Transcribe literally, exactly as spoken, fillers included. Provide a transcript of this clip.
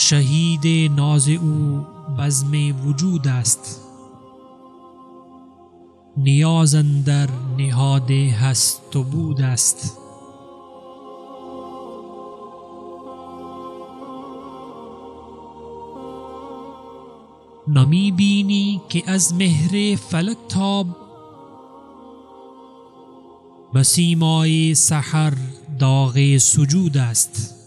شهید ناز او بزم وجود است. نیاز اندر نهاد هست و بود است. نمی بینی که از مهر فلک تاب، بسیمای سحر داغ سجود است.